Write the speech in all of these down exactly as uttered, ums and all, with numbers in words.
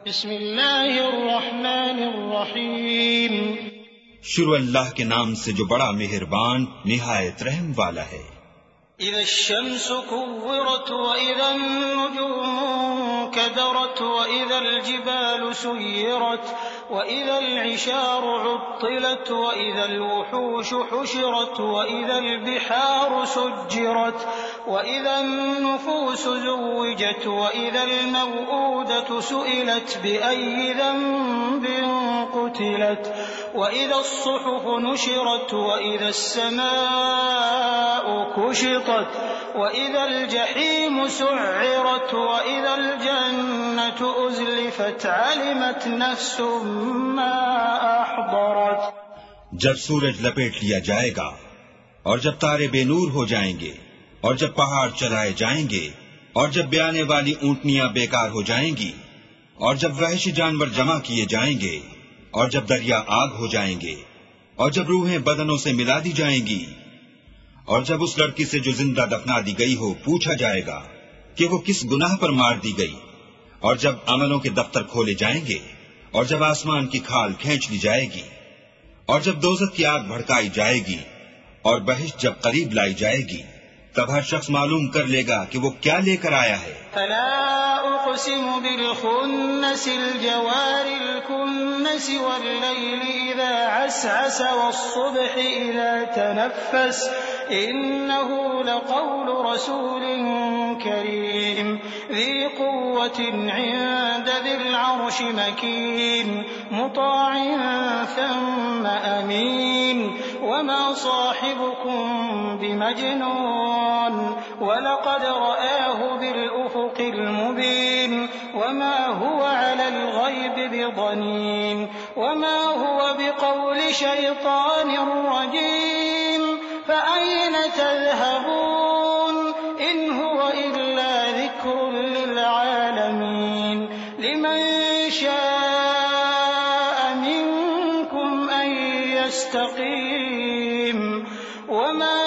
بسم اللہ الرحمن الرحیم شروع اللہ کے نام سے جو بڑا مہربان نہایت رحم والا ہے۔ اذا الشمس كورت واذا النجوم انكدرت واذا الجبال سيرت واذا العشار عطلت واذا الوحوش حشرت واذا البحار سجرت واذا النفوس زوجت واذا الموءودة سئلت بأي ذنب قتلت واذا الصحف نشرت واذا السماء كشطت واذا الجحيم سعرت واذا الجنة أزلفت علمت نفس ما احضرت۔ جب سورج لپیٹ لیا جائے گا اور جب تارے بے نور ہو جائیں گے اور جب پہاڑ چلائے جائیں گے اور جب بیانے والی اونٹنیاں بیکار ہو جائیں گی اور جب وحشی جانور جمع کیے جائیں گے اور جب دریا آگ ہو جائیں گے اور جب روحیں بدنوں سے ملا دی جائیں گی اور جب اس لڑکی سے جو زندہ دفنا دی گئی ہو پوچھا جائے گا کہ وہ کس گناہ پر مار دی گئی، اور جب عملوں کے دفتر کھولے جائیں گے اور جب آسمان کی کھال کھینچ لی جائے گی اور جب دوزخ کی آگ بھڑکائی جائے گی اور بہشت جب قریب لائی جائے گی، تب ہر شخص معلوم کر لے گا کہ وہ کیا لے کر آیا ہے۔ فلا اقسم بالخنس الجوار الكنس والليل اذا عسعس والصبح اذا تنفس انه لقول رسول كريم ذي قوة عند ذي العرش مكين مطاع ثم امين وما صاحبكم بمجنون ولقد رآه بالأفق المبين وما هو على الغيب بضنين وما هو بقول شيطان رجيم فأين تذهبون إن هو إلا ذكر للعالمين لمن شاء منكم أن يستقيم وما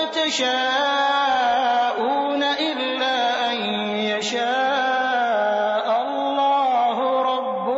تشاءون إلا أن يشاء الله رب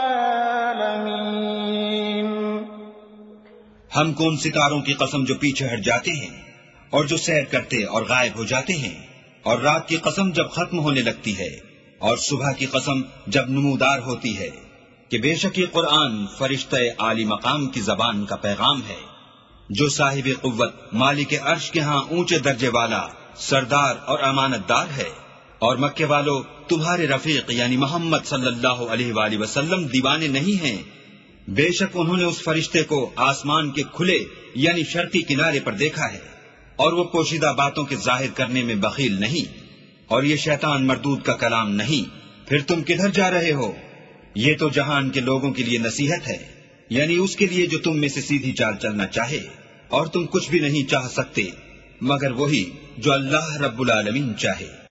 العالمين۔ ہم کون ستاروں کی قسم جو پیچھے ہٹ جاتے ہیں اور جو سیر کرتے اور غائب ہو جاتے ہیں، اور رات کی قسم جب ختم ہونے لگتی ہے اور صبح کی قسم جب نمودار ہوتی ہے، کہ بے شک یہ قرآن فرشتہ عالی مقام کی زبان کا پیغام ہے، جو صاحب قوت مالک عرش کے ہاں اونچے درجے والا سردار اور امانت دار ہے۔ اور مکے والو تمہارے رفیق یعنی محمد صلی اللہ علیہ وآلہ وسلم دیوانے نہیں ہیں، بے شک انہوں نے اس فرشتے کو آسمان کے کھلے یعنی شرقی کنارے پر دیکھا ہے، اور وہ پوشیدہ باتوں کے ظاہر کرنے میں بخیل نہیں، اور یہ شیطان مردود کا کلام نہیں۔ پھر تم کدھر جا رہے ہو؟ یہ تو جہان کے لوگوں کے لیے نصیحت ہے، یعنی اس کے لیے جو تم میں سے سیدھی چال چلنا چاہے، اور تم کچھ بھی نہیں چاہ سکتے مگر وہی جو اللہ رب العالمین چاہے۔